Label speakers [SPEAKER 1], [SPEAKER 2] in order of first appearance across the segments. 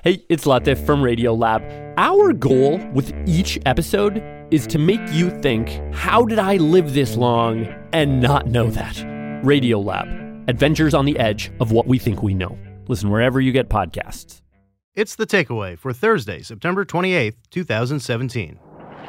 [SPEAKER 1] Hey, it's Latif from Radiolab. Our goal with each episode is to make you think, how did I live this long and not know that? Radiolab, adventures on the edge of what we think we know. Listen wherever you get podcasts.
[SPEAKER 2] It's The Takeaway for Thursday, September 28th, 2017.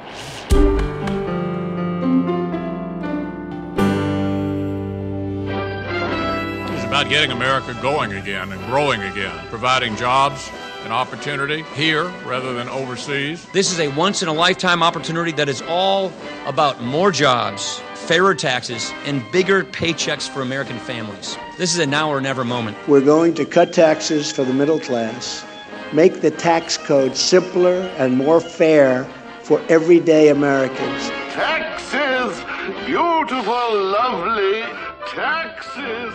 [SPEAKER 3] It's about getting America going again and growing again, providing jobs and opportunity here rather than overseas.
[SPEAKER 4] This is a once-in-a-lifetime opportunity that is all about more jobs, fairer taxes, and bigger paychecks for American families. This is a now or never moment.
[SPEAKER 5] We're going to cut taxes for the middle class, make the tax code simpler and more fair for everyday Americans.
[SPEAKER 6] Taxes! Beautiful, lovely taxes!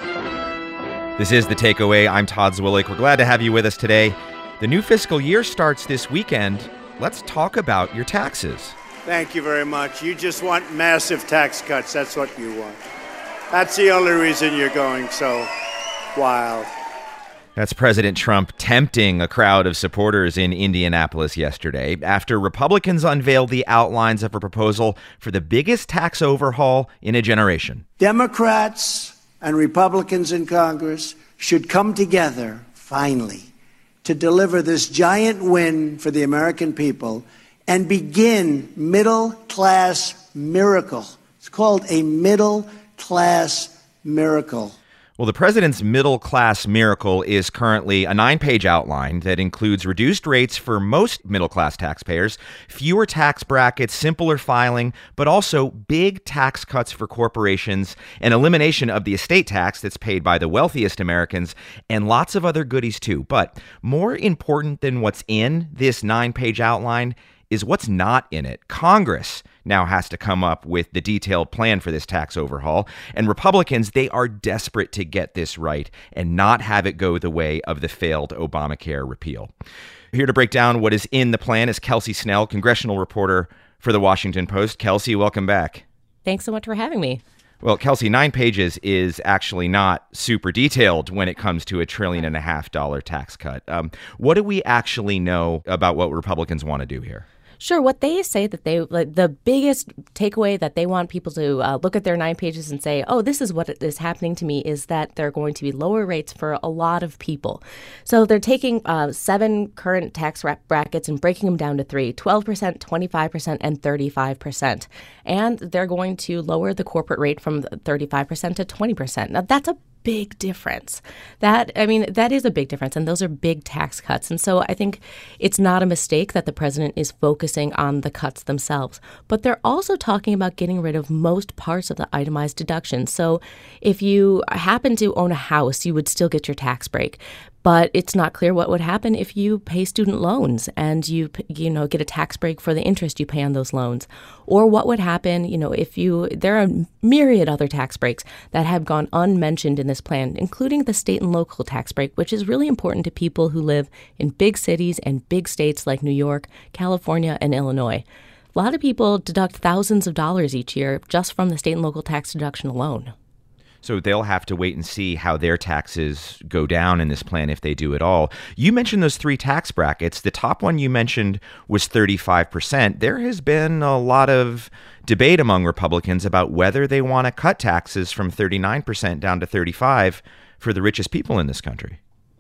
[SPEAKER 7] This is The Takeaway. I'm Todd Zwillich. We're glad to have you with us today. The new fiscal year starts this weekend. Let's talk about your taxes.
[SPEAKER 5] Thank you very much. You just want massive tax cuts. That's what you want. That's the only reason you're going so wild.
[SPEAKER 7] That's President Trump tempting a crowd of supporters in Indianapolis yesterday after Republicans unveiled the outlines of a proposal for the biggest tax overhaul in a generation.
[SPEAKER 5] Democrats and Republicans in Congress should come together, finally, to deliver this giant win for the American people and begin middle-class miracle. It's called a middle-class miracle.
[SPEAKER 7] Well, the president's middle-class miracle is currently a 9-page outline that includes reduced rates for most middle-class taxpayers, fewer tax brackets, simpler filing, but also big tax cuts for corporations, an elimination of the estate tax that's paid by the wealthiest Americans, and lots of other goodies too. But more important than what's in this 9-page outline is what's not in it. Congress now has to come up with the detailed plan for this tax overhaul. And Republicans, they are desperate to get this right and not have it go the way of the failed Obamacare repeal. Here to break down what is in the plan is Kelsey Snell, congressional reporter for The Washington Post. Kelsey, welcome back.
[SPEAKER 8] Thanks so much for having me.
[SPEAKER 7] Well, Kelsey, 9 pages is actually not super detailed when it comes to $1.5 trillion tax cut. What do we actually know about what Republicans want to do here?
[SPEAKER 8] Sure. What they say that the biggest takeaway that they want people to look at their 9 pages and say, oh, this is what is happening to me, is that there are going to be lower rates for a lot of people. So they're taking 7 current tax brackets and breaking them down to 3, 12%, 25%, and 35%. And they're going to lower the corporate rate from 35% to 20%. Now, that's a big difference. That is a big difference, and those are big tax cuts. And so I think it's not a mistake that the president is focusing on the cuts themselves. But they're also talking about getting rid of most parts of the itemized deductions. So if you happen to own a house, you would still get your tax break. But it's not clear what would happen if you pay student loans and you get a tax break for the interest you pay on those loans. Or what would happen, if there are myriad other tax breaks that have gone unmentioned in this plan, including the state and local tax break, which is really important to people who live in big cities and big states like New York, California, and Illinois. A lot of people deduct thousands of dollars each year just from the state and local tax deduction alone.
[SPEAKER 7] So they'll have to wait and see how their taxes go down in this plan if they do at all. You mentioned those 3 tax brackets. The top one you mentioned was 35%. There has been a lot of debate among Republicans about whether they want to cut taxes from 39% down to 35% for the richest people in this country.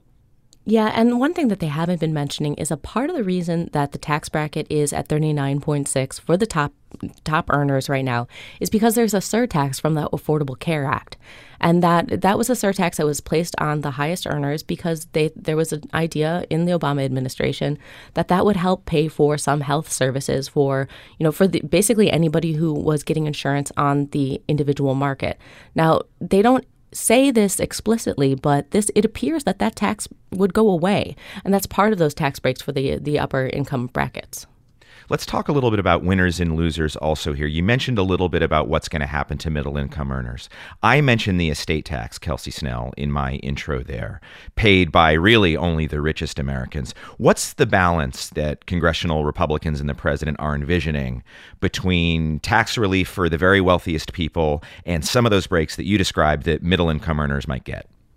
[SPEAKER 8] Yeah, and one thing that they haven't been mentioning is a part of the reason that the tax bracket is at 39.6 for the top earners right now is because there's a surtax from the Affordable Care Act. And that was a surtax that was placed on the highest earners because there was an idea in the Obama administration that would help pay for some health services for basically anybody who was getting insurance on the individual market. Now, they don't say this explicitly, but it appears that tax would go away. And that's part of those tax breaks for the upper income brackets.
[SPEAKER 7] Let's talk a little bit about winners and losers also here. You mentioned a little bit about what's going to happen to middle income earners. I mentioned the estate tax, Kelsey Snell, in my intro there, paid by really only the richest Americans. What's the balance that congressional Republicans and the president are envisioning between tax relief for the very wealthiest people and some of those breaks that you described that middle income earners might get?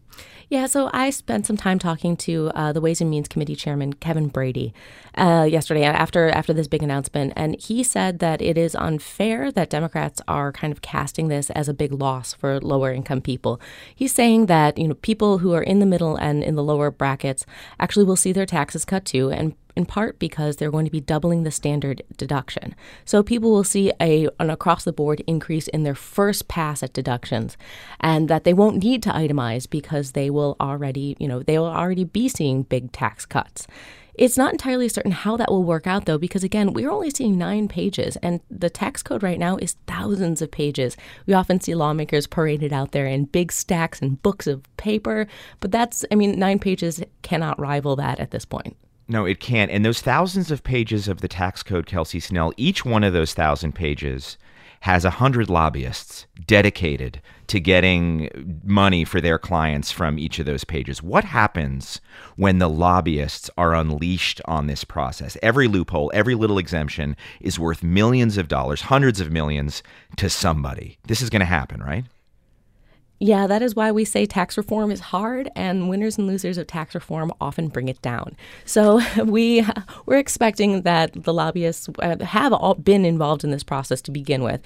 [SPEAKER 8] Yeah, so I spent some time talking to the Ways and Means Committee Chairman Kevin Brady yesterday after this big announcement, and he said that it is unfair that Democrats are kind of casting this as a big loss for lower income people. He's saying that people who are in the middle and in the lower brackets actually will see their taxes cut too, and in part because they're going to be doubling the standard deduction. So people will see an across-the-board increase in their first pass at deductions, and that they won't need to itemize because they will already be seeing big tax cuts. It's not entirely certain how that will work out, though, because, again, we're only seeing 9 pages, and the tax code right now is thousands of pages. We often see lawmakers paraded out there in big stacks and books of paper, but 9 pages cannot rival that at this point.
[SPEAKER 7] No, it can't. And those thousands of pages of the tax code, Kelsey Snell, each one of those 1,000 pages has 100 lobbyists dedicated to getting money for their clients from each of those pages. What happens when the lobbyists are unleashed on this process? Every loophole, every little exemption is worth millions of dollars, hundreds of millions to somebody. This is going to happen, right?
[SPEAKER 8] Yeah, that is why we say tax reform is hard, and winners and losers of tax reform often bring it down. So we're expecting that the lobbyists have all been involved in this process to begin with.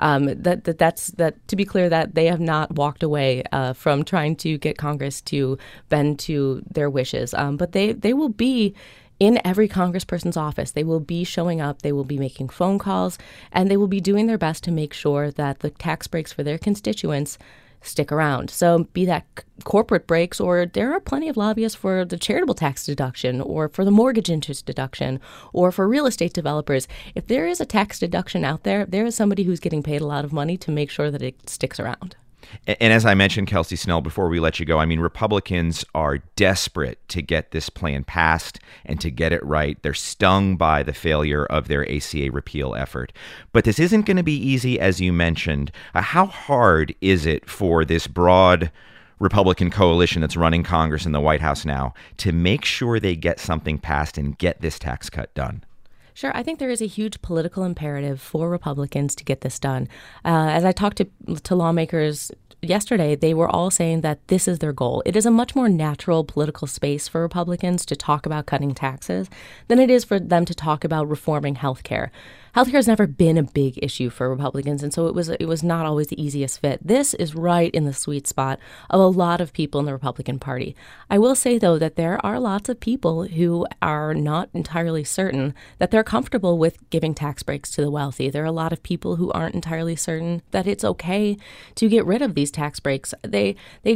[SPEAKER 8] To be clear, that they have not walked away from trying to get Congress to bend to their wishes. But they will be in every congressperson's office. They will be showing up, they will be making phone calls, and they will be doing their best to make sure that the tax breaks for their constituents stick around. So be that corporate breaks, or there are plenty of lobbyists for the charitable tax deduction, or for the mortgage interest deduction, or for real estate developers. If there is a tax deduction out there, there is somebody who's getting paid a lot of money to make sure that it sticks around.
[SPEAKER 7] And as I mentioned, Kelsey Snell, before we let you go, Republicans are desperate to get this plan passed and to get it right. They're stung by the failure of their ACA repeal effort. But this isn't going to be easy, as you mentioned. How hard is it for this broad Republican coalition that's running Congress and the White House now to make sure they get something passed and get this tax cut done?
[SPEAKER 8] Sure. I think there is a huge political imperative for Republicans to get this done. As I talked to lawmakers yesterday, they were all saying that this is their goal. It is a much more natural political space for Republicans to talk about cutting taxes than it is for them to talk about reforming health care. Healthcare has never been a big issue for Republicans, and so it was not always the easiest fit. This is right in the sweet spot of a lot of people in the Republican Party. I will say, though, that there are lots of people who are not entirely certain that they're comfortable with giving tax breaks to the wealthy. There are a lot of people who aren't entirely certain that it's okay to get rid of these tax breaks. They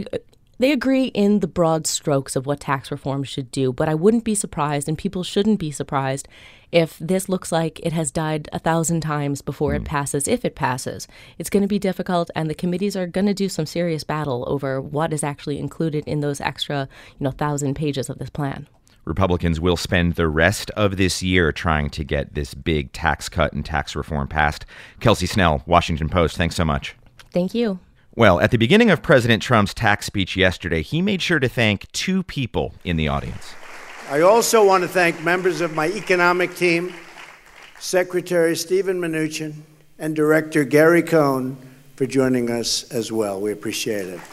[SPEAKER 8] agree in the broad strokes of what tax reform should do, but I wouldn't be surprised, and people shouldn't be surprised, if this looks like it has died 1,000 times before it passes, if it passes. It's going to be difficult, and the committees are going to do some serious battle over what is actually included in those extra 1,000 pages of this plan.
[SPEAKER 7] Republicans will spend the rest of this year trying to get this big tax cut and tax reform passed. Kelsey Snell, Washington Post, thanks so much.
[SPEAKER 8] Thank you.
[SPEAKER 7] Well, at the beginning of President Trump's tax speech yesterday, he made sure to thank 2 people in the audience.
[SPEAKER 5] I also want to thank members of my economic team, Secretary Steven Mnuchin and Director Gary Cohn, for joining us as well. We appreciate it.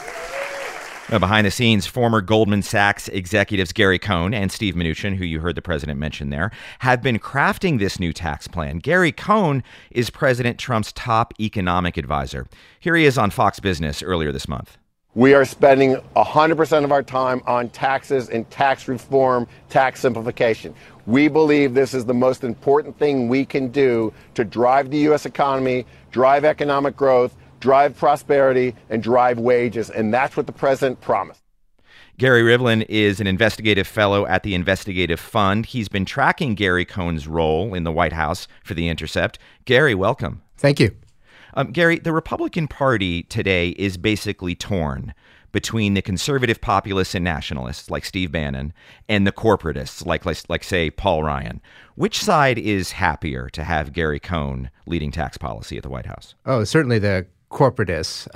[SPEAKER 7] Behind the scenes, former Goldman Sachs executives Gary Cohn and Steve Mnuchin, who you heard the president mention there, have been crafting this new tax plan. Gary Cohn is President Trump's top economic advisor. Here he is on Fox Business earlier this month.
[SPEAKER 9] We are spending 100% of our time on taxes and tax reform, tax simplification. We believe this is the most important thing we can do to drive the U.S. economy, drive economic growth, drive prosperity, and drive wages. And that's what the president promised.
[SPEAKER 7] Gary Rivlin is an investigative fellow at the Investigative Fund. He's been tracking Gary Cohn's role in the White House for The Intercept. Gary, welcome.
[SPEAKER 10] Thank you.
[SPEAKER 7] Gary, the Republican Party today is basically torn between the conservative populists and nationalists like Steve Bannon and the corporatists like say, Paul Ryan. Which side is happier to have Gary Cohn leading tax policy at the White House?
[SPEAKER 10] Oh, certainly the corporatists.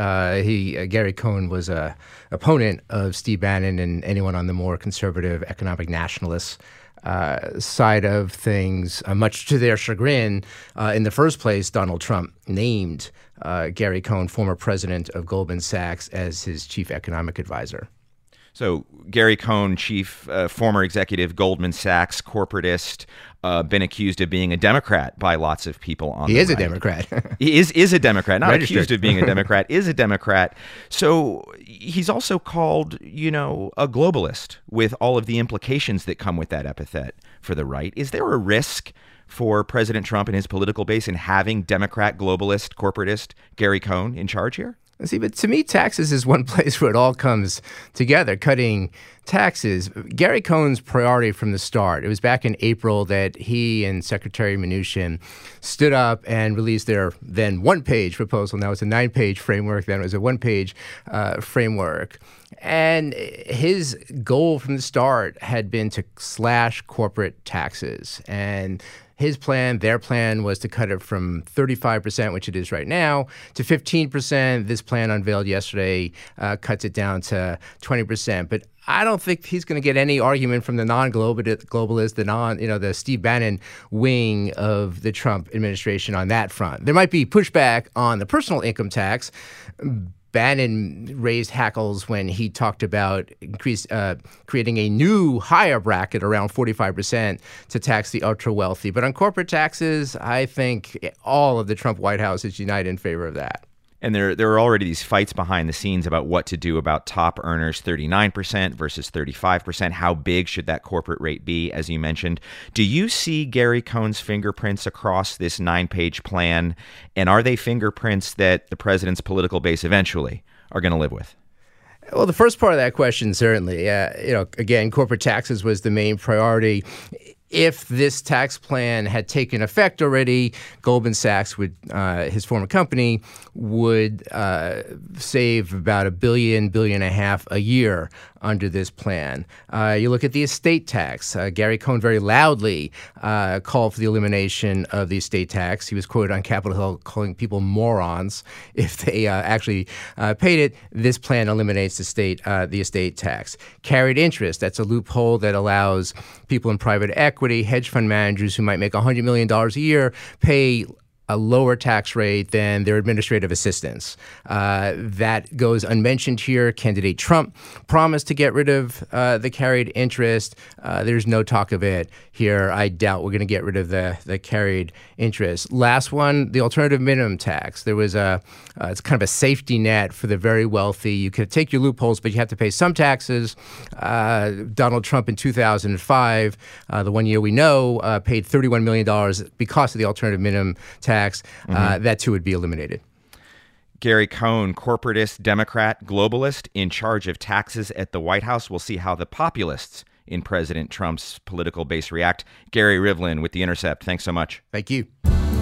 [SPEAKER 10] Gary Cohn was a opponent of Steve Bannon and anyone on the more conservative economic nationalist side of things. Much to their chagrin, in the first place, Donald Trump named Gary Cohn, former president of Goldman Sachs, as his chief economic advisor.
[SPEAKER 7] So Gary Cohn, former executive, Goldman Sachs, corporatist, been accused of being a Democrat by lots of people on the right.
[SPEAKER 10] He is a Democrat.
[SPEAKER 7] He is a Democrat, not
[SPEAKER 10] Registered.
[SPEAKER 7] accused of being a Democrat, is a Democrat. So he's also called, a globalist with all of the implications that come with that epithet for the right. Is there a risk for President Trump and his political base in having Democrat, globalist, corporatist Gary Cohn in charge here?
[SPEAKER 10] See, but to me, taxes is one place where it all comes together, cutting taxes. Gary Cohn's priority from the start, it was back in April that he and Secretary Mnuchin stood up and released their then one-page proposal. Now it's a 9-page framework. Then it was a one-page framework. And his goal from the start had been to slash corporate taxes. And his plan, their plan, was to cut it from 35%, which it is right now, to 15%. This plan unveiled yesterday cuts it down to 20%. But I don't think he's going to get any argument from the non-globalist, the Steve Bannon wing of the Trump administration on that front. There might be pushback on the personal income tax. Bannon raised hackles when he talked about creating a new higher bracket around 45% to tax the ultra wealthy. But on corporate taxes, I think all of the Trump White House is united in favor of that.
[SPEAKER 7] And there are already these fights behind the scenes about what to do about top earners, 39% versus 35%. How big should that corporate rate be, as you mentioned? Do you see Gary Cohn's fingerprints across this 9-page plan? And are they fingerprints that the president's political base eventually are going to live with?
[SPEAKER 10] Well, the first part of that question, certainly. Again, corporate taxes was the main priority. If this tax plan had taken effect already, Goldman Sachs his former company, would save about $1.5 billion a year under this plan. You look at the estate tax. Gary Cohn very loudly called for the elimination of the estate tax. He was quoted on Capitol Hill calling people morons if they actually paid it. This plan eliminates the estate tax. Carried interest, that's a loophole that allows people in private equity, hedge fund managers who might make $100 million a year, pay a lower tax rate than their administrative assistants. That goes unmentioned here. Candidate Trump promised to get rid of the carried interest. There's no talk of it here. I doubt we're going to get rid of the carried interest. Last one, the alternative minimum tax. There was it's kind of a safety net for the very wealthy. You could take your loopholes, but you have to pay some taxes. Donald Trump in 2005, the one year we know, paid $31 million because of the alternative minimum tax. That too would be eliminated.
[SPEAKER 7] Gary Cohn, corporatist, Democrat, globalist, in charge of taxes at the White House. We'll see how the populists in President Trump's political base react. Gary Rivlin with The Intercept. Thanks so much.
[SPEAKER 10] Thank you.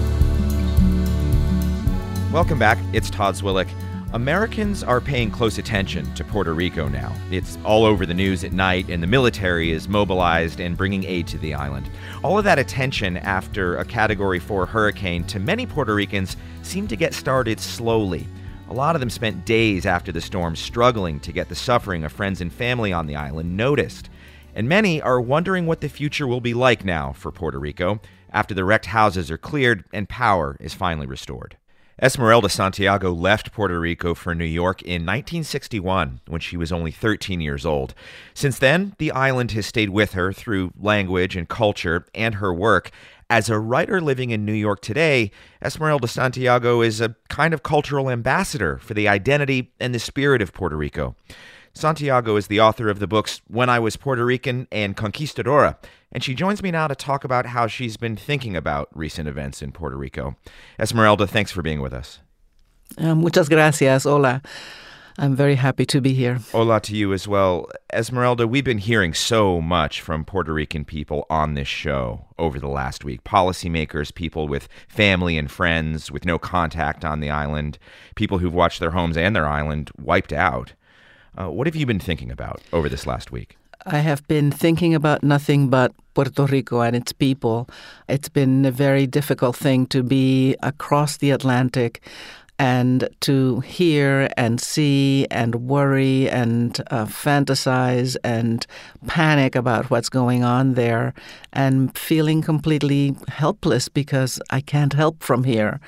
[SPEAKER 7] Welcome back. It's Todd Zwillich. Americans are paying close attention to Puerto Rico now. It's all over the news at night, and the military is mobilized and bringing aid to the island. All of that attention after a Category 4 hurricane to many Puerto Ricans seemed to get started slowly. A lot of them spent days after the storm struggling to get the suffering of friends and family on the island noticed. And many are wondering what the future will be like now for Puerto Rico after the wrecked houses are cleared and power is finally restored. Esmeralda Santiago left Puerto Rico for New York in 1961 when she was only 13 years old. Since then, the island has stayed with her through language and culture and her work. As a writer living in New York today, Esmeralda Santiago is a kind of cultural ambassador for the identity and the spirit of Puerto Rico. Santiago is the author of the books When I Was Puerto Rican and Conquistadora, and she joins me now to talk about how she's been thinking about recent events in Puerto Rico. Esmeralda, thanks for being with us.
[SPEAKER 11] Muchas gracias. Hola. I'm very happy to be here.
[SPEAKER 7] Hola to you as well. Esmeralda, we've been hearing so much from Puerto Rican people on this show over the last week. Policymakers, people with family and friends with no contact on the island, people who've watched their homes and their island wiped out. What have you been thinking about over this last week?
[SPEAKER 11] I have been thinking about nothing but Puerto Rico and its people. It's been a very difficult thing to be across the Atlantic and to hear and see and worry and fantasize and panic about what's going on there and feeling completely helpless because I can't help from here.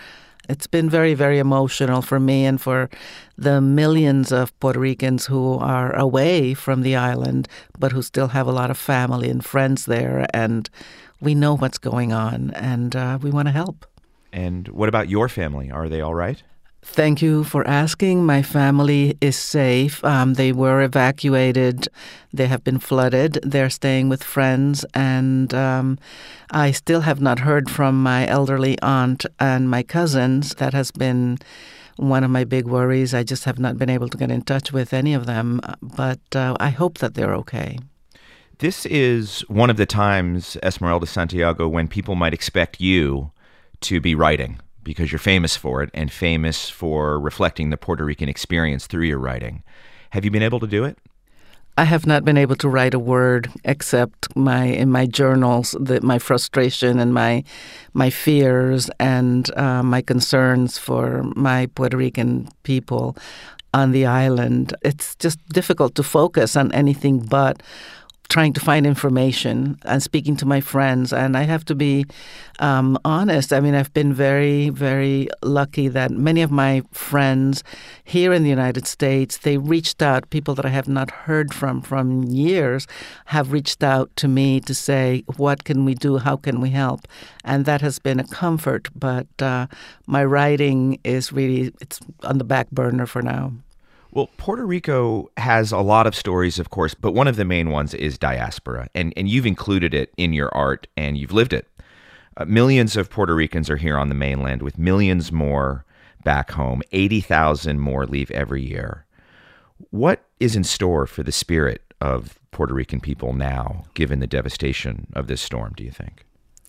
[SPEAKER 11] It's been very, very emotional for me and for the millions of Puerto Ricans who are away from the island, but who still have a lot of family and friends there. And we know what's going on, and we want to help.
[SPEAKER 7] And what about your family? Are they all right?
[SPEAKER 11] Thank you for asking. My family is safe. They were evacuated. They have been flooded. They're staying with friends. And I still have not heard from my elderly aunt and my cousins. That has been one of my big worries. I just have not been able to get in touch with any of them. But I hope that they're okay.
[SPEAKER 7] This is one of the times, Esmeralda Santiago, when people might expect you to be writing, because you're famous for it and famous for reflecting the Puerto Rican experience through your writing. Have you been able to do it?
[SPEAKER 11] I have not been able to write a word except in my journals, my frustration and my fears and my concerns for my Puerto Rican people on the island. It's just difficult to focus on anything but trying to find information and speaking to my friends. And I have to be honest. I mean, I've been very, very lucky that many of my friends here in the United States, they reached out, people that I have not heard from years, have reached out to me to say, what can we do? How can we help? And that has been a comfort. But my writing is really, it's on the back burner for now.
[SPEAKER 7] Well, Puerto Rico has a lot of stories, of course, but one of the main ones is diaspora, and you've included it in your art, and you've lived it. Millions of Puerto Ricans are here on the mainland, with millions more back home. 80,000 more leave every year. What is in store for the spirit of Puerto Rican people now, given the devastation of this storm, do you think?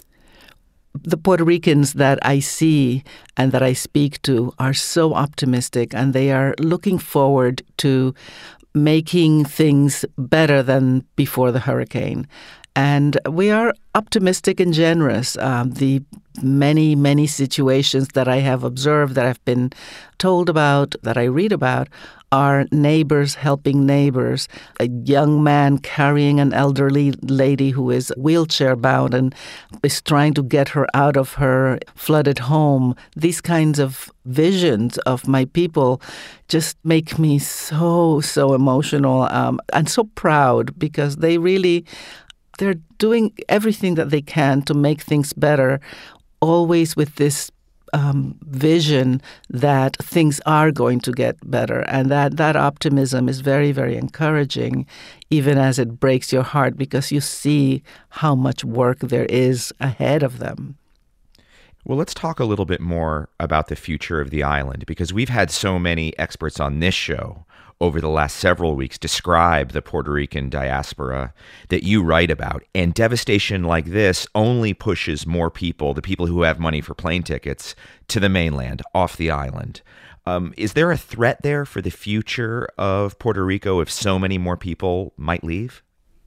[SPEAKER 11] The Puerto Ricans that I see and that I speak to are so optimistic, and they are looking forward to making things better than before the hurricane. And we are optimistic and generous. The many, many situations that I have observed, that I've been told about, that I read about, are neighbors helping neighbors. A young man carrying an elderly lady who is wheelchair-bound and is trying to get her out of her flooded home. These kinds of visions of my people just make me so, so emotional and so proud, because they're doing everything that they can to make things better, always with this vision that things are going to get better. And that optimism is very, very encouraging, even as it breaks your heart, because you see how much work there is ahead of them.
[SPEAKER 7] Well, let's talk a little bit more about the future of the island, because we've had so many experts on this show over the last several weeks describe the Puerto Rican diaspora that you write about. And devastation like this only pushes more people, the people who have money for plane tickets, to the mainland, off the island. Is there a threat there for the future of Puerto Rico if so many more people might leave?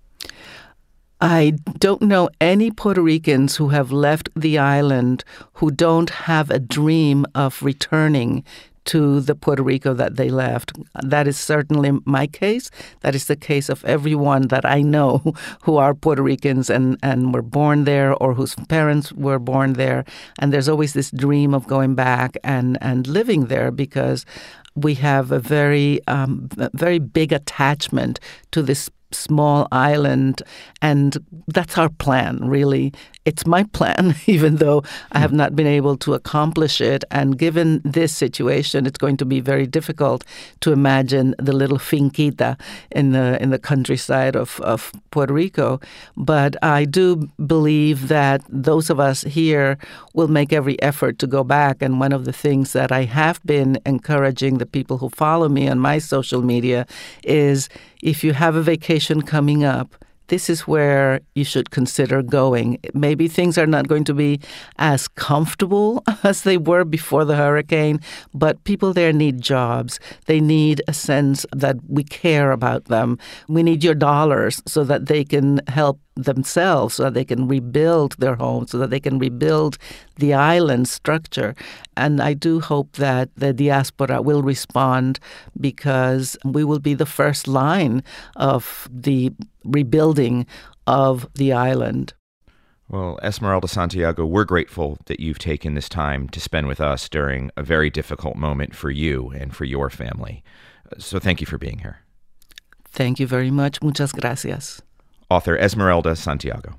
[SPEAKER 11] I don't know any Puerto Ricans who have left the island who don't have a dream of returning to the Puerto Rico that they left. That is certainly my case. That is the case of everyone that I know who are Puerto Ricans and were born there, or whose parents were born there. And there's always this dream of going back and living there, because we have a very big attachment to this small island, and that's our plan, really. It's my plan, even though I have not been able to accomplish it. And given this situation, it's going to be very difficult to imagine the little finquita in the countryside of Puerto Rico. But I do believe that those of us here will make every effort to go back. And one of the things that I have been encouraging the people who follow me on my social media is, if you have a vacation coming up, this is where you should consider going. Maybe things are not going to be as comfortable as they were before the hurricane, but people there need jobs. They need a sense that we care about them. We need your dollars so that they can help themselves, so that they can rebuild their homes, so that they can rebuild the island structure. And I do hope that the diaspora will respond, because we will be the first line of the rebuilding of the island.
[SPEAKER 7] Well, Esmeralda Santiago, we're grateful that you've taken this time to spend with us during a very difficult moment for you and for your family. So thank you for being here.
[SPEAKER 11] Thank you very much. Muchas gracias.
[SPEAKER 7] Author Esmeralda Santiago.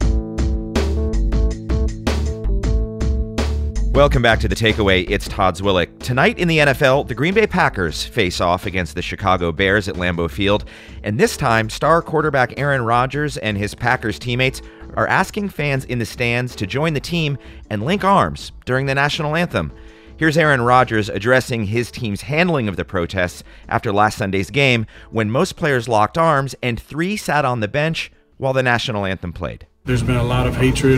[SPEAKER 7] Welcome back to The Takeaway. It's Todd Zwillich. Tonight in the NFL, the Green Bay Packers face off against the Chicago Bears at Lambeau Field. And this time, star quarterback Aaron Rodgers and his Packers teammates are asking fans in the stands to join the team and link arms during the national anthem. Here's Aaron Rodgers addressing his team's handling of the protests after last Sunday's game, when most players locked arms and 3 sat on the bench while the national anthem played.
[SPEAKER 12] There's been a lot of hatred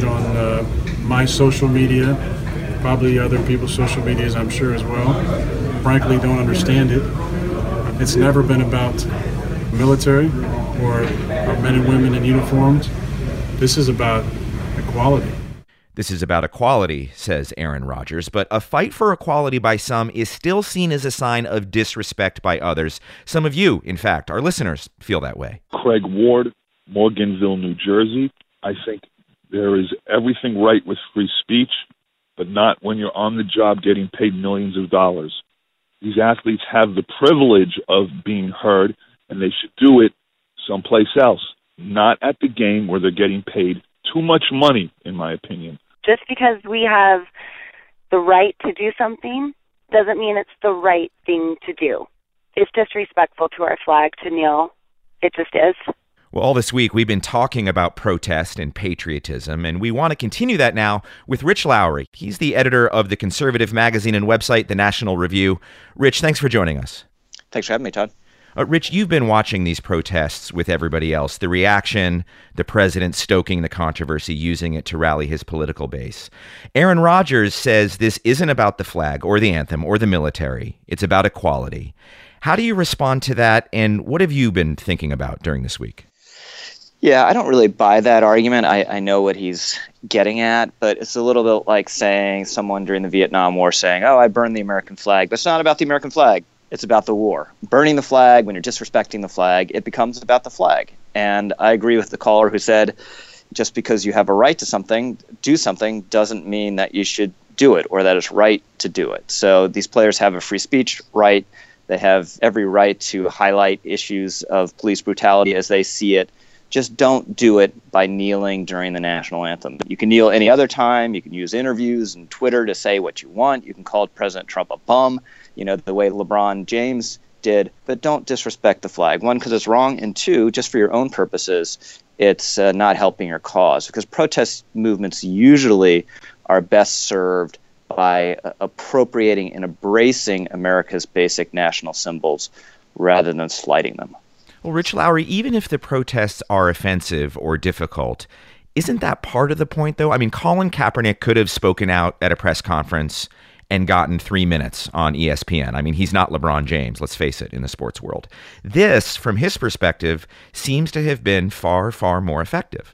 [SPEAKER 12] on my social media, probably other people's social medias, I'm sure, as well. Frankly, don't understand it. It's never been about military or men and women in uniforms. This is about equality.
[SPEAKER 7] This is about equality, says Aaron Rodgers, but a fight for equality by some is still seen as a sign of disrespect by others. Some of you, in fact, our listeners, feel that way.
[SPEAKER 13] Craig Ward, Morganville, New Jersey. I think there is everything right with free speech, but not when you're on the job getting paid millions of dollars. These athletes have the privilege of being heard, and they should do it someplace else, not at the game where they're getting paid too much money, in my opinion.
[SPEAKER 14] Just because we have the right to do something doesn't mean it's the right thing to do. It's disrespectful to our flag to kneel. It just is.
[SPEAKER 7] Well, all this week, we've been talking about protest and patriotism, and we want to continue that now with Rich Lowry. He's the editor of the conservative magazine and website, The National Review. Rich, thanks for joining us.
[SPEAKER 15] Thanks for having me, Todd.
[SPEAKER 7] Rich, you've been watching these protests with everybody else, the reaction, the president stoking the controversy, using it to rally his political base. Aaron Rodgers says this isn't about the flag or the anthem or the military. It's about equality. How do you respond to that, and what have you been thinking about during this week?
[SPEAKER 15] Yeah, I don't really buy that argument. I know what he's getting at, but it's a little bit like saying someone during the Vietnam War saying, oh, I burned the American flag. But it's not about the American flag. It's about the war. Burning the flag, when you're disrespecting the flag, it becomes about the flag. And I agree with the caller who said, just because you have a right to something, do something, doesn't mean that you should do it or that it's right to do it. So these players have a free speech right. They have every right to highlight issues of police brutality as they see it. Just don't do it by kneeling during the national anthem. You can kneel any other time. You can use interviews and Twitter to say what you want. You can call President Trump a bum, the way LeBron James did. But don't disrespect the flag. One, because it's wrong. And two, just for your own purposes, it's not helping your cause. Because protest movements usually are best served by appropriating and embracing America's basic national symbols rather than slighting them.
[SPEAKER 7] Well, Rich Lowry, even if the protests are offensive or difficult, isn't that part of the point, though? I mean, Colin Kaepernick could have spoken out at a press conference and gotten 3 minutes on ESPN. I mean, he's not LeBron James, let's face it, in the sports world. This, from his perspective, seems to have been far, far more effective.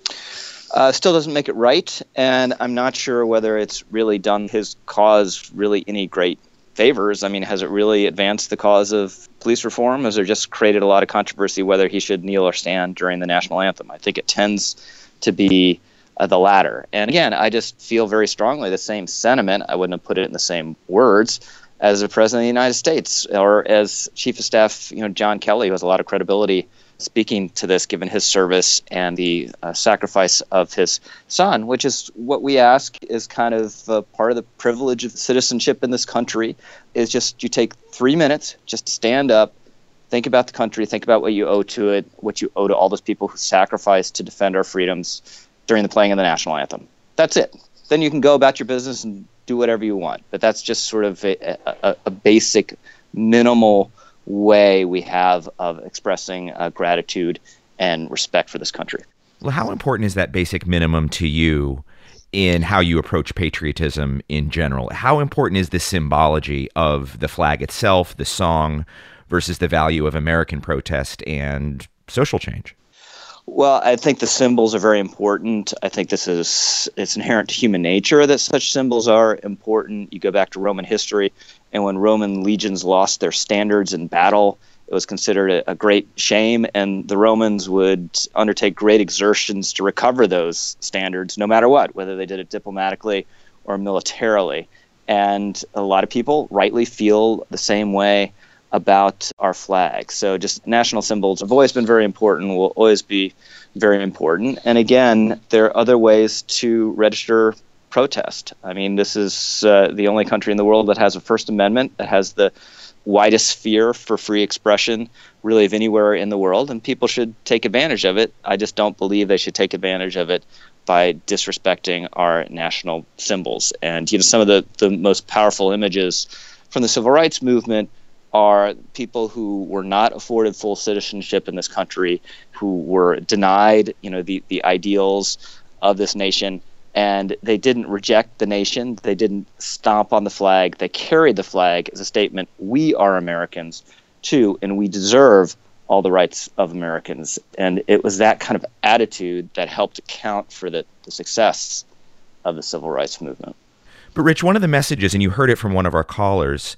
[SPEAKER 15] Still doesn't make it right, and I'm not sure whether it's really done his cause really any great favors. I mean, has it really advanced the cause of police reform? Has it just created a lot of controversy whether he should kneel or stand during the national anthem? I think it tends to be the latter. And again, I just feel very strongly the same sentiment. I wouldn't have put it in the same words as the President of the United States or as Chief of Staff, John Kelly, who has a lot of credibility speaking to this, given his service and the sacrifice of his son, which is what we ask is kind of part of the privilege of citizenship in this country, is just you take 3 minutes just to stand up, think about the country, think about what you owe to it, what you owe to all those people who sacrificed to defend our freedoms during the playing of the national anthem. That's it. Then you can go about your business and do whatever you want. But that's just sort of a basic, minimal way we have of expressing gratitude and respect for this country.
[SPEAKER 7] Well, how important is that basic minimum to you in how you approach patriotism in general? How important is the symbology of the flag itself, the song, versus the value of American protest and social change?
[SPEAKER 15] Well, I think the symbols are very important. I think it's inherent to human nature that such symbols are important. You go back to Roman history, and when Roman legions lost their standards in battle, it It was considered a great shame, and the Romans would undertake great exertions to recover those standards, no matter what, whether they did it diplomatically or militarily. And a lot of people rightly feel the same way about our flag. So just national symbols have always been very important, will always be very important. And again, there are other ways to register protest. I mean, this is the only country in the world that has a First Amendment, that has the widest sphere for free expression really of anywhere in the world, and people should take advantage of it. I just don't believe they should take advantage of it by disrespecting our national symbols. And some of the most powerful images from the civil rights movement are people who were not afforded full citizenship in this country, who were denied the ideals of this nation, and they didn't reject the nation. They didn't stomp on the flag. They carried the flag as a statement: we are Americans too, and we deserve all the rights of Americans. And it was that kind of attitude that helped account for the success of the civil rights movement.
[SPEAKER 7] But Rich, one of the messages, and you heard it from one of our callers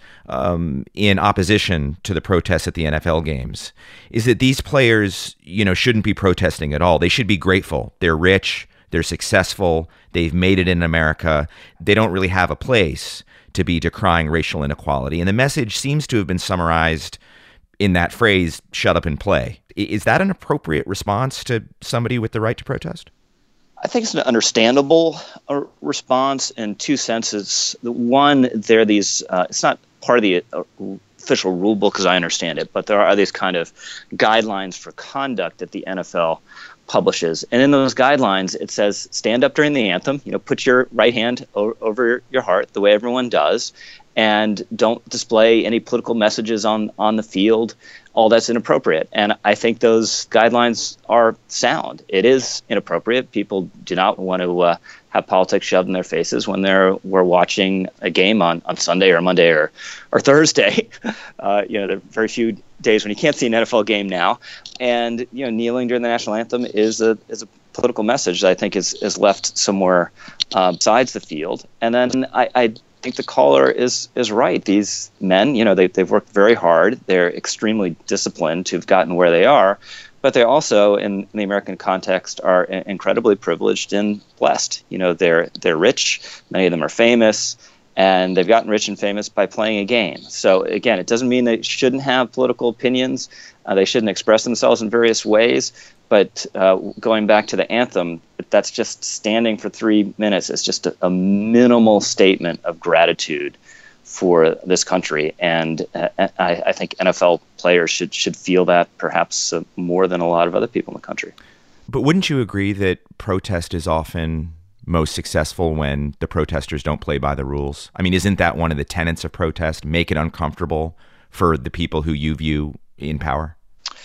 [SPEAKER 7] in opposition to the protests at the NFL games, is that these players, shouldn't be protesting at all. They should be grateful. They're rich. They're successful. They've made it in America. They don't really have a place to be decrying racial inequality. And the message seems to have been summarized in that phrase, shut up and play. Is that an appropriate response to somebody with the right to protest?
[SPEAKER 15] I think it's an understandable response in two senses. The one, there are these, it's not part of the official rule book as I understand it, but there are these kind of guidelines for conduct that the NFL publishes. And in those guidelines, it says, stand up during the anthem, put your right hand over your heart the way everyone does, and don't display any political messages on the field. All that's inappropriate. And I think those guidelines are sound. It is inappropriate. People do not want to have politics shoved in their faces when we're watching a game on Sunday or Monday or Thursday. There are very few days when you can't see an NFL game now. And kneeling during the national anthem is a political message that I think is left somewhere besides the field. And then I think the caller is right. These men, they've worked very hard. They're extremely disciplined to have gotten where they are, but they also, in the American context, are incredibly privileged and blessed. They're rich. Many of them are famous, and they've gotten rich and famous by playing a game. So again, it doesn't mean they shouldn't have political opinions. They shouldn't express themselves in various ways. But going back to the anthem, that's just standing for 3 minutes. It's just a minimal statement of gratitude for this country. And I think NFL players should feel that perhaps more than a lot of other people in the country.
[SPEAKER 7] But wouldn't you agree that protest is often most successful when the protesters don't play by the rules? I mean, isn't that one of the tenets of protest? Make it uncomfortable for the people who you view in power?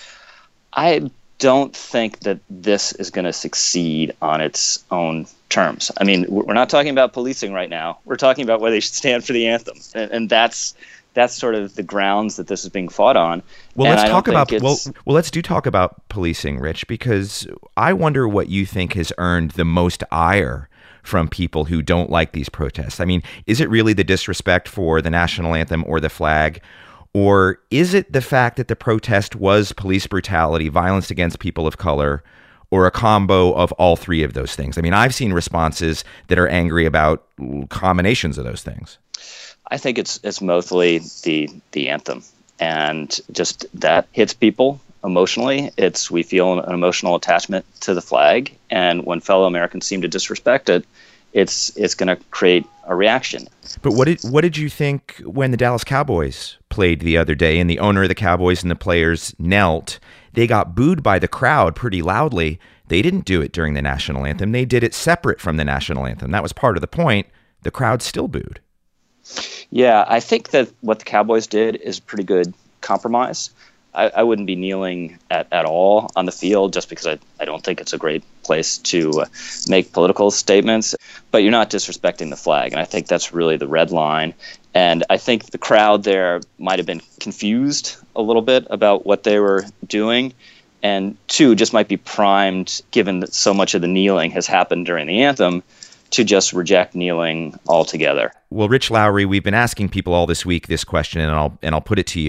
[SPEAKER 15] I don't think that this is going to succeed on its own terms. I mean, we're not talking about policing right now. We're talking about whether they should stand for the anthem, and that's sort of the grounds that this is being fought on.
[SPEAKER 7] Well, let's talk about let's talk about policing, Rich, because I wonder what you think has earned the most ire from people who don't like these protests. I mean, is it really the disrespect for the national anthem or the flag? Or is it the fact that the protest was police brutality, violence against people of color, or a combo of all three of those things? I mean, I've seen responses that are angry about combinations of those things.
[SPEAKER 15] I think it's mostly the anthem, and just that hits people emotionally. We feel an emotional attachment to the flag, and when fellow Americans seem to disrespect it, it's going to create a reaction.
[SPEAKER 7] But what did you think when the Dallas Cowboys played the other day and the owner of the Cowboys and the players knelt? They got booed by the crowd pretty loudly. They didn't do it during the national anthem. They did it separate from the national anthem. That was part of the point. The crowd still booed.
[SPEAKER 15] Yeah, I think that what the Cowboys did is a pretty good compromise. I wouldn't be kneeling at all on the field just because I don't think it's a great place to make political statements. But you're not disrespecting the flag, and I think that's really the red line. And I think the crowd there might have been confused a little bit about what they were doing, and two, just might be primed, given that so much of the kneeling has happened during the anthem, to just reject kneeling altogether.
[SPEAKER 7] Well, Rich Lowry, we've been asking people all this week this question, and I'll put it to you.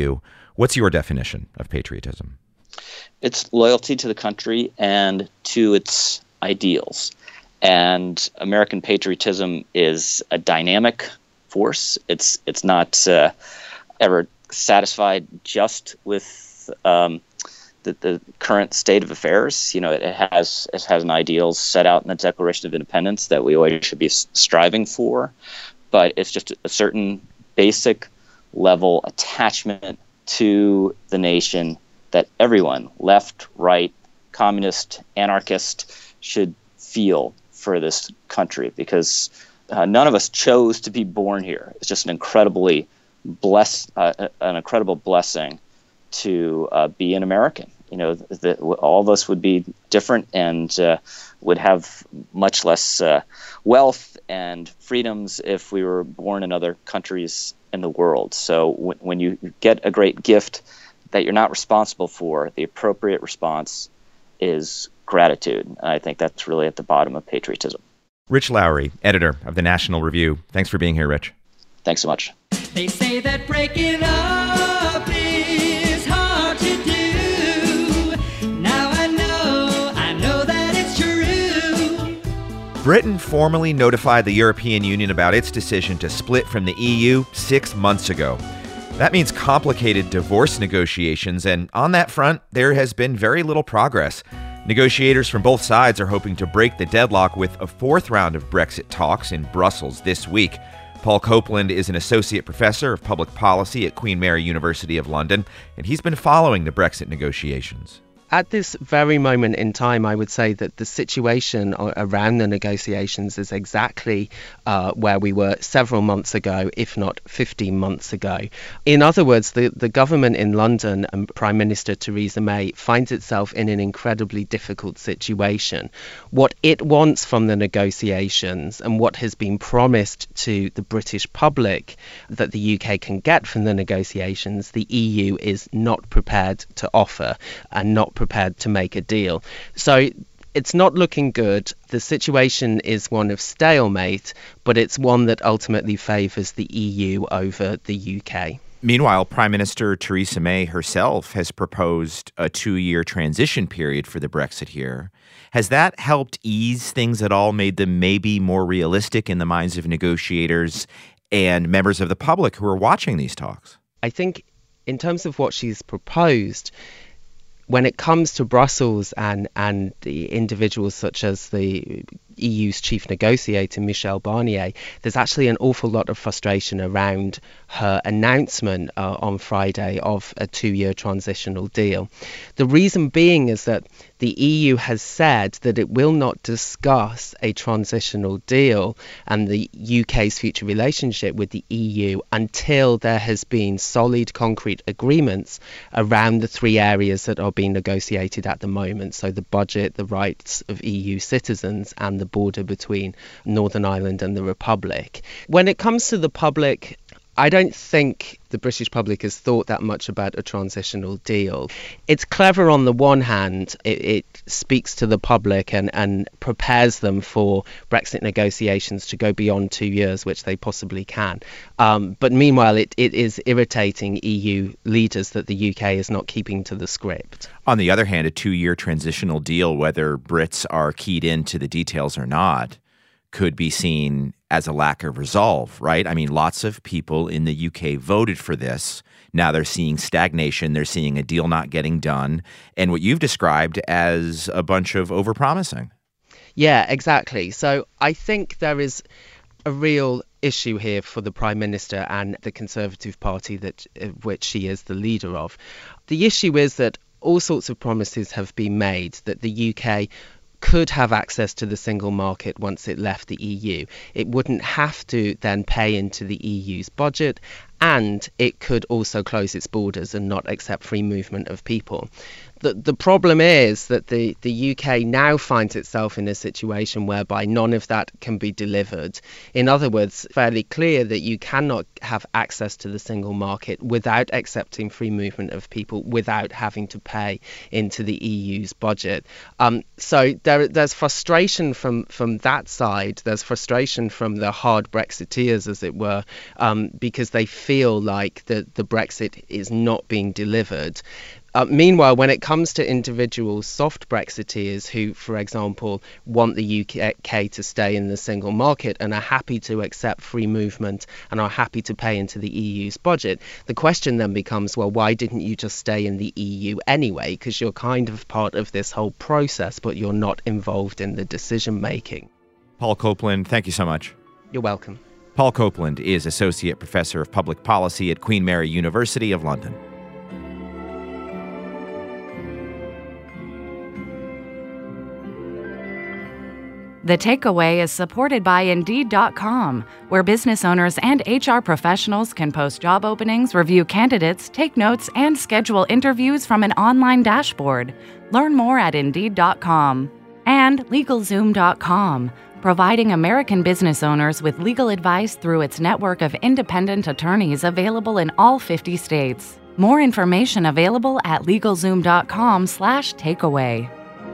[SPEAKER 7] What's your definition of patriotism?
[SPEAKER 15] It's loyalty to the country and to its ideals. And American patriotism is a dynamic force. It's not ever satisfied just with the current state of affairs. It has an ideals set out in the Declaration of Independence that we always should be striving for, but it's just a certain basic level attachment to the nation that everyone, left, right, communist, anarchist, should feel for this country, because none of us chose to be born here. It's just an incredible blessing to be an American. All of us would be different and would have much less wealth and freedoms if we were born in other countries in the world. So when you get a great gift that you're not responsible for, the appropriate response is gratitude. And I think that's really at the bottom of patriotism.
[SPEAKER 7] Rich Lowry, editor of the National Review. Thanks for being here, Rich.
[SPEAKER 15] Thanks so much.
[SPEAKER 16] They say that breaking up is hard to do. Now I know that it's true.
[SPEAKER 7] Britain formally notified the European Union about its decision to split from the EU 6 months ago. That means complicated divorce negotiations, and on that front, there has been very little progress. Negotiators from both sides are hoping to break the deadlock with a fourth round of Brexit talks in Brussels this week. Paul Copeland is an associate professor of public policy at Queen Mary University of London, and he's been following the Brexit negotiations.
[SPEAKER 17] At this very moment in time, I would say that the situation around the negotiations is exactly where we were several months ago, if not 15 months ago. In other words, the government in London and Prime Minister Theresa May finds itself in an incredibly difficult situation. What it wants from the negotiations and what has been promised to the British public that the UK can get from the negotiations, the EU is not prepared to offer and not prepared to make a deal. So it's not looking good. The situation is one of stalemate, but it's one that ultimately favours the EU over the UK.
[SPEAKER 7] Meanwhile, Prime Minister Theresa May herself has proposed a 2-year transition period for the Brexit here. Has that helped ease things at all, made them maybe more realistic in the minds of negotiators and members of the public who are watching these talks?
[SPEAKER 17] I think in terms of what she's proposed, when it comes to Brussels and the individuals such as the EU's chief negotiator, Michel Barnier, there's actually an awful lot of frustration around her announcement on Friday of a 2-year transitional deal. The reason being is that the EU has said that it will not discuss a transitional deal and the UK's future relationship with the EU until there has been solid, concrete agreements around the 3 areas that are being negotiated at the moment. So the budget, the rights of EU citizens, and the border between Northern Ireland and the Republic. When it comes to the public, I don't think the British public has thought that much about a transitional deal. It's clever on the one hand. It speaks to the public and prepares them for Brexit negotiations to go beyond 2 years, which they possibly can. But meanwhile, it is irritating EU leaders that the UK is not keeping to the script.
[SPEAKER 7] On the other hand, a 2-year transitional deal, whether Brits are keyed into the details or not, could be seen as a lack of resolve, right? I mean, lots of people in the UK voted for this. Now they're seeing stagnation. They're seeing a deal not getting done, and what you've described as a bunch of overpromising.
[SPEAKER 17] Yeah, exactly. So I think there is a real issue here for the Prime Minister and the Conservative Party that which she is the leader of. The issue is that all sorts of promises have been made that the UK could have access to the single market once it left the EU. It wouldn't have to then pay into the EU's budget, and it could also close its borders and not accept free movement of people. The problem is that the UK now finds itself in a situation whereby none of that can be delivered. In other words, fairly clear that you cannot have access to the single market without accepting free movement of people, without having to pay into the EU's budget. So there's frustration from that side. There's frustration from the hard Brexiteers, as it were, because they feel like the Brexit is not being delivered. Meanwhile, when it comes to individual soft Brexiteers who, for example, want the UK to stay in the single market and are happy to accept free movement and are happy to pay into the EU's budget, the question then becomes, well, why didn't you just stay in the EU anyway? Because you're kind of part of this whole process, but you're not involved in the decision making.
[SPEAKER 7] Paul Copeland, thank you so much.
[SPEAKER 17] You're welcome.
[SPEAKER 7] Paul Copeland is Associate Professor of Public Policy at Queen Mary University of London.
[SPEAKER 18] The Takeaway is supported by Indeed.com, where business owners and HR professionals can post job openings, review candidates, take notes, and schedule interviews from an online dashboard. Learn more at Indeed.com. And LegalZoom.com, providing American business owners with legal advice through its network of independent attorneys available in all 50 states. More information available at LegalZoom.com/takeaway.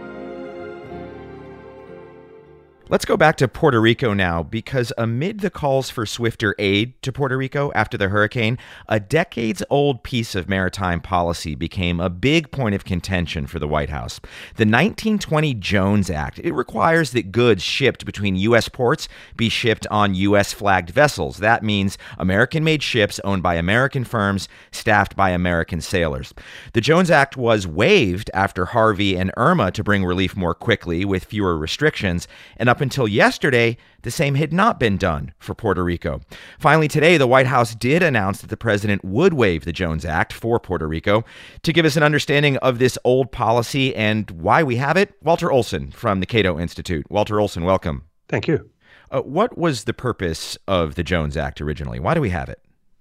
[SPEAKER 7] Let's go back to Puerto Rico now, because amid the calls for swifter aid to Puerto Rico after the hurricane, a decades-old piece of maritime policy became a big point of contention for the White House. The 1920 Jones Act. It requires that goods shipped between U.S. ports be shipped on U.S.-flagged vessels. That means American-made ships owned by American firms, staffed by American sailors. The Jones Act was waived after Harvey and Irma to bring relief more quickly with fewer restrictions, and up until yesterday, the same had not been done for Puerto Rico. Finally, today, the White House did announce that the president would waive the Jones Act for Puerto Rico. To give us an understanding of this old policy and why we have it, Walter Olson from the Cato Institute. Walter Olson, welcome.
[SPEAKER 19] Thank you.
[SPEAKER 7] What was the purpose of the Jones Act originally? Why do we have it?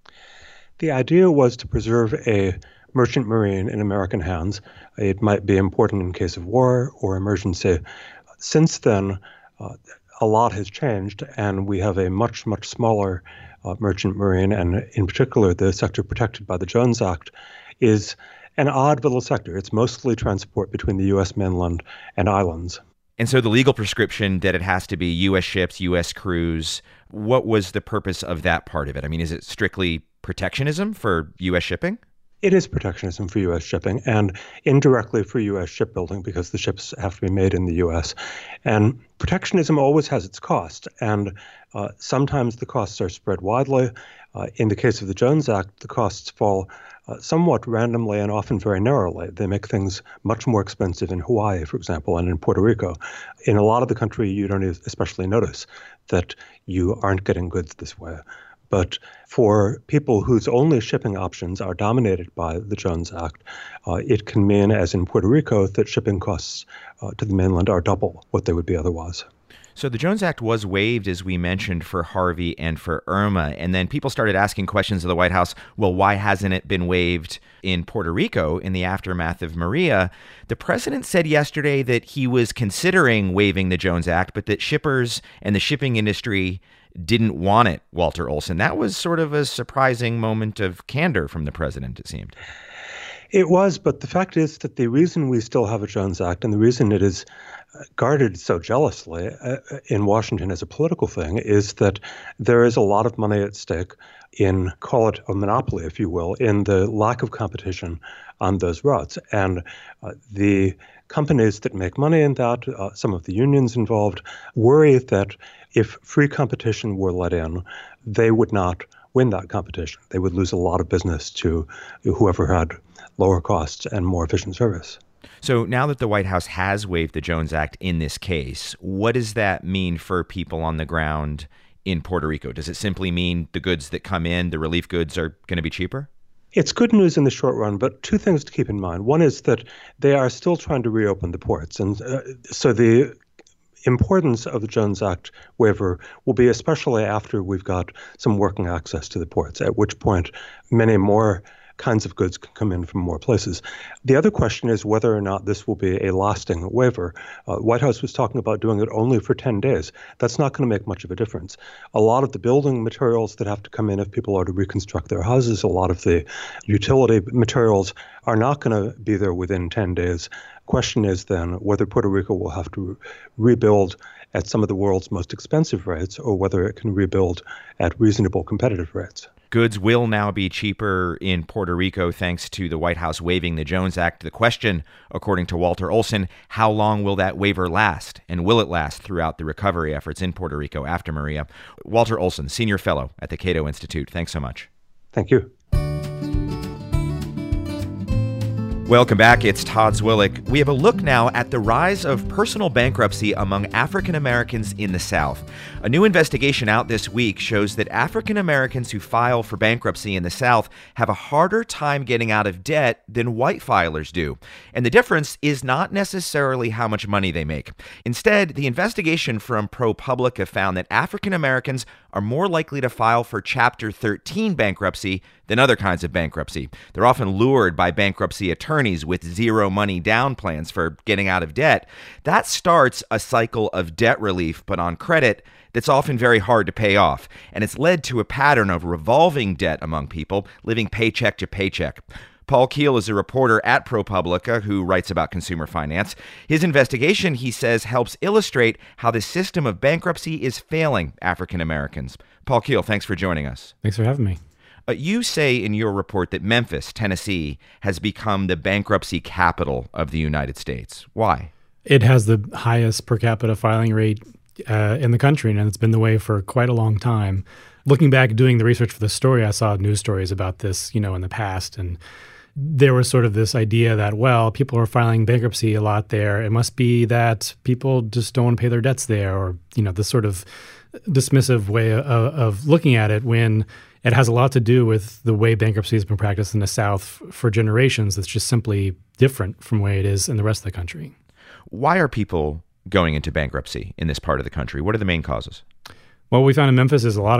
[SPEAKER 19] The idea was to preserve a merchant marine in American hands. It might be important in case of war or emergency. Since then, a lot has changed, and we have a much, much smaller merchant marine, and in particular, the sector protected by the Jones Act is an odd little sector. It's mostly transport between the U.S. mainland and islands.
[SPEAKER 7] And so the legal prescription that it has to be U.S. ships, U.S. crews, what was the purpose of that part of it? I mean, is it strictly protectionism for U.S. shipping?
[SPEAKER 19] It is protectionism for U.S. shipping and indirectly for U.S. shipbuilding because the ships have to be made in the U.S. And protectionism always has its cost, and sometimes the costs are spread widely. In the case of the Jones Act, the costs fall somewhat randomly and often very narrowly. They make things much more expensive in Hawaii, for example, and in Puerto Rico. In a lot of the country, you don't especially notice that you aren't getting goods this way. But for people whose only shipping options are dominated by the Jones Act, it can mean, as in Puerto Rico, that shipping costs to the mainland are double what they would be otherwise.
[SPEAKER 7] So the Jones Act was waived, as we mentioned, for Harvey and for Irma. And then people started asking questions of the White House, well, why hasn't it been waived in Puerto Rico in the aftermath of Maria? The president said yesterday that he was considering waiving the Jones Act, but that shippers and the shipping industry didn't want it, Walter Olson. That was sort of a surprising moment of candor from the president, it seemed.
[SPEAKER 19] It was, but the fact is that the reason we still have a Jones Act and the reason it is guarded so jealously in Washington as a political thing is that there is a lot of money at stake in, call it a monopoly, if you will, in the lack of competition on those routes. And the companies that make money in that, some of the unions involved, worry that if free competition were let in, they would not win that competition. They would lose a lot of business to whoever had lower costs and more efficient service.
[SPEAKER 7] So now that the White House has waived the Jones Act in this case, what does that mean for people on the ground in Puerto Rico? Does it simply mean the goods that come in, the relief goods, are going to be cheaper?
[SPEAKER 19] It's good news in the short run, but two things to keep in mind. One is that they are still trying to reopen the ports. And so the importance of the Jones Act waiver will be especially after we've got some working access to the ports, at which point many more kinds of goods can come in from more places. The other question is whether or not this will be a lasting waiver. White House was talking about doing it only for 10 days. That's not going to make much of a difference. A lot of the building materials that have to come in if people are to reconstruct their houses, a lot of the utility materials are not going to be there within 10 days. Question is then whether Puerto Rico will have to rebuild at some of the world's most expensive rates or whether it can rebuild at reasonable competitive rates.
[SPEAKER 7] Goods will now be cheaper in Puerto Rico thanks to the White House waiving the Jones Act. The question, according to Walter Olson, how long will that waiver last? And will it last throughout the recovery efforts in Puerto Rico after Maria? Walter Olson, Senior Fellow at the Cato Institute. Thanks so much.
[SPEAKER 19] Thank you.
[SPEAKER 7] Welcome back. It's Todd Zwillich. We have a look now at the rise of personal bankruptcy among African Americans in the South. A new investigation out this week shows that African Americans who file for bankruptcy in the South have a harder time getting out of debt than white filers do. And the difference is not necessarily how much money they make. Instead, the investigation from ProPublica found that African Americans are more likely to file for Chapter 13 bankruptcy than other kinds of bankruptcy. They're often lured by bankruptcy attorneys with zero money down plans for getting out of debt. That starts a cycle of debt relief, but on credit, that's often very hard to pay off. And it's led to a pattern of revolving debt among people living paycheck to paycheck. Paul Keel is a reporter at ProPublica who writes about consumer finance. His investigation, he says, helps illustrate how the system of bankruptcy is failing African Americans. Paul Keel, thanks for joining us.
[SPEAKER 20] Thanks for having me.
[SPEAKER 7] You say in your report that Memphis, Tennessee, has become the bankruptcy capital of the United States. Why?
[SPEAKER 20] It has the highest per capita filing rate in the country, and it's been the way for quite a long time. Looking back, doing the research for the story, I saw news stories about this, in the past, and there was sort of this idea that, well, people are filing bankruptcy a lot there. It must be that people just don't want to pay their debts there, or, this sort of dismissive way of looking at it when it has a lot to do with the way bankruptcy has been practiced in the South for generations. It's just simply different from the way it is in the rest of the country.
[SPEAKER 7] Why are people going into bankruptcy in this part of the country? What are the main causes?
[SPEAKER 20] Well, we found in Memphis is a lot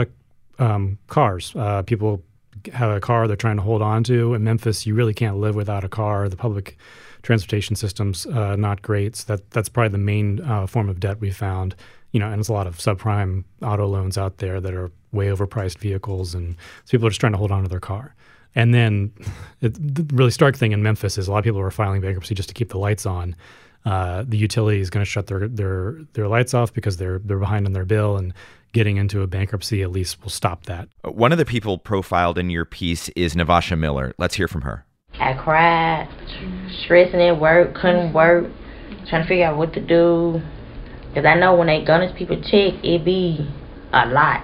[SPEAKER 20] of cars. People have a car they're trying to hold on to. In Memphis, you really can't live without a car. The public transportation system's not great. So that's probably the main form of debt we found. And there's a lot of subprime auto loans out there that are way overpriced vehicles, and so people are just trying to hold on to their car. And then the really stark thing in Memphis is a lot of people are filing bankruptcy just to keep the lights on. The utility is going to shut their lights off because they're behind on their bill, and getting into a bankruptcy at least will stop that.
[SPEAKER 7] One of the people profiled in your piece is Navasha Miller. Let's hear from her.
[SPEAKER 21] I cried, stressing at work, couldn't work, trying to figure out what to do. Because I know when they gun people check, it be a lot.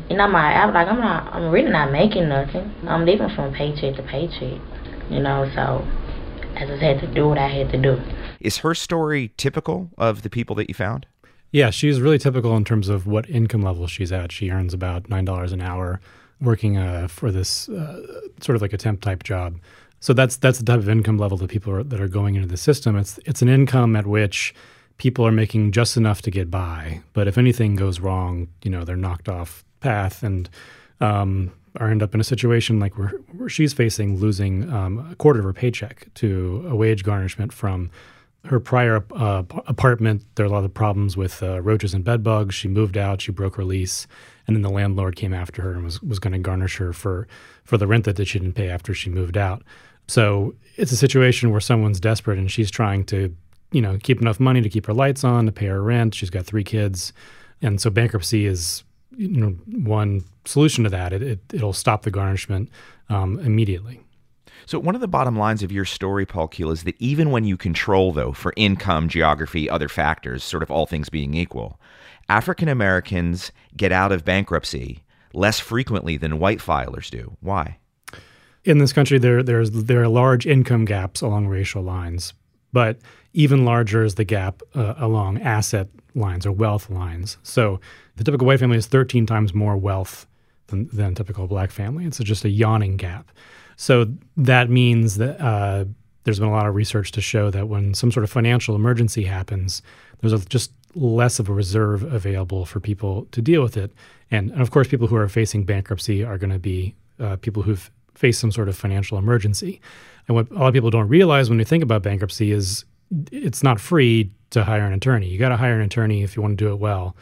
[SPEAKER 21] I'm really not making nothing. I'm living from paycheck to paycheck, so I just had to do what I had to do.
[SPEAKER 7] Is her story typical of the people that you found?
[SPEAKER 20] Yeah, she's really typical in terms of what income level she's at. She earns about $9 an hour working for this sort of like a temp type job. So that's the type of income level that people that are going into the system. It's an income at which people are making just enough to get by. But if anything goes wrong, they're knocked off path and or end up in a situation like where she's facing losing a quarter of her paycheck to a wage garnishment from her prior apartment. There are a lot of problems with roaches and bed bugs. She moved out, she broke her lease, and then the landlord came after her and was going to garnish her for the rent that she didn't pay after she moved out. So it's a situation where someone's desperate and she's trying to keep enough money to keep her lights on, to pay her rent. She's got 3 kids. And so bankruptcy is one solution to that. It'll stop the garnishment immediately.
[SPEAKER 7] So one of the bottom lines of your story, Paul Keel, is that even when you control, though, for income, geography, other factors, sort of all things being equal, African Americans get out of bankruptcy less frequently than white filers do. Why?
[SPEAKER 20] In this country, there are large income gaps along racial lines, but even larger is the gap along asset lines or wealth lines. So the typical white family has 13 times more wealth than typical black family. It's just a yawning gap. So that means that there's been a lot of research to show that when some sort of financial emergency happens, there's just less of a reserve available for people to deal with it. And of course, people who are facing bankruptcy are going to be people who've face some sort of financial emergency. And what a lot of people don't realize when they think about bankruptcy is it's not free to hire an attorney. You got to hire an attorney if you want to do it well.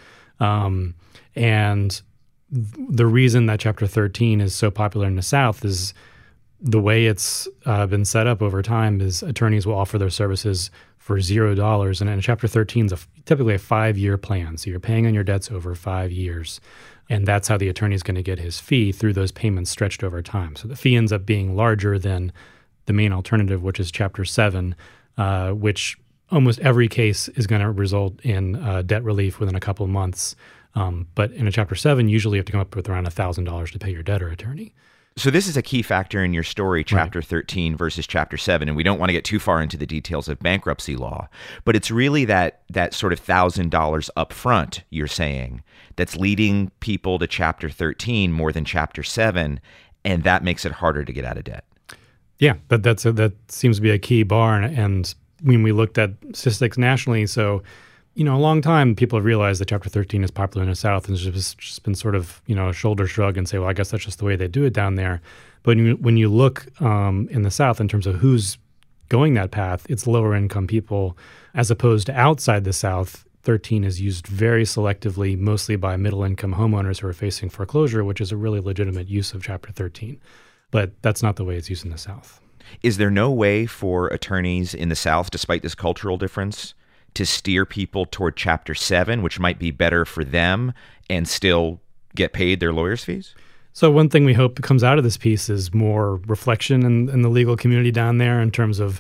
[SPEAKER 20] And the reason that Chapter 13 is so popular in the South is the way it's been set up over time is attorneys will offer their services for $0. And Chapter 13 is typically a 5-year plan. So you're paying on your debts over 5 years. And that's how the attorney is going to get his fee through those payments stretched over time. So the fee ends up being larger than the main alternative, which is Chapter 7, which almost every case is going to result in debt relief within a couple of months. But in a Chapter 7, usually you have to come up with around $1,000 to pay your debtor attorney.
[SPEAKER 7] So this is a key factor in your story, Chapter 13 versus Chapter 7, and we don't want to get too far into the details of bankruptcy law, but it's really that sort of $1,000 up front, you're saying, that's leading people to Chapter 13 more than Chapter 7, and that makes it harder to get out of debt.
[SPEAKER 20] Yeah, but that seems to be a key bar, and when we looked at statistics nationally, so a long time people have realized that Chapter 13 is popular in the South, and it's just been sort of, a shoulder shrug and say, well, I guess that's just the way they do it down there. But when you look in the South in terms of who's going that path, it's lower income people, as opposed to outside the South. 13 is used very selectively, mostly by middle income homeowners who are facing foreclosure, which is a really legitimate use of Chapter 13. But that's not the way it's used in the South.
[SPEAKER 7] Is there no way for attorneys in the South, despite this cultural difference, to steer people toward Chapter 7, which might be better for them and still get paid their lawyers' fees?
[SPEAKER 20] So one thing we hope comes out of this piece is more reflection in the legal community down there in terms of,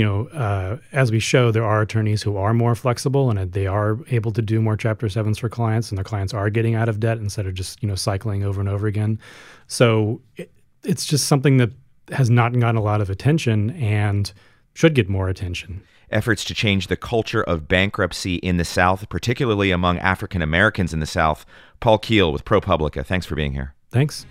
[SPEAKER 20] as we show, there are attorneys who are more flexible and they are able to do more Chapter 7s for clients, and their clients are getting out of debt instead of just, cycling over and over again. So it's just something that has not gotten a lot of attention and should get more attention.
[SPEAKER 7] Efforts to change the culture of bankruptcy in the South, particularly among African Americans in the South. Paul Keel with ProPublica. Thanks for being here.
[SPEAKER 20] Thanks.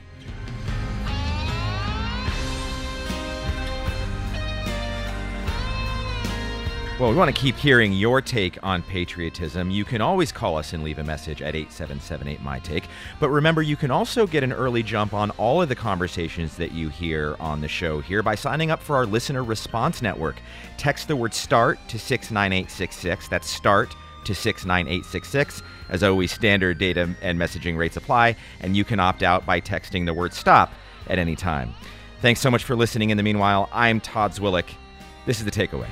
[SPEAKER 7] Well, we want to keep hearing your take on patriotism. You can always call us and leave a message at 877-8MY-TAKE. But remember, you can also get an early jump on all of the conversations that you hear on the show here by signing up for our Listener Response Network. Text the word START to 69866. That's START to 69866. As always, standard data and messaging rates apply, and you can opt out by texting the word STOP at any time. Thanks so much for listening. In the meanwhile, I'm Todd Zwillich. This is The Takeaway.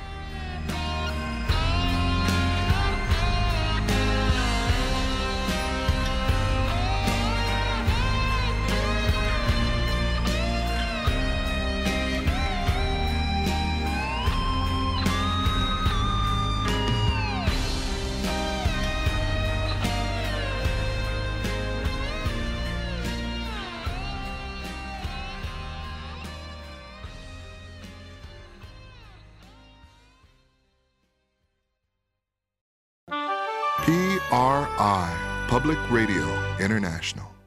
[SPEAKER 1] PRI, Public Radio International.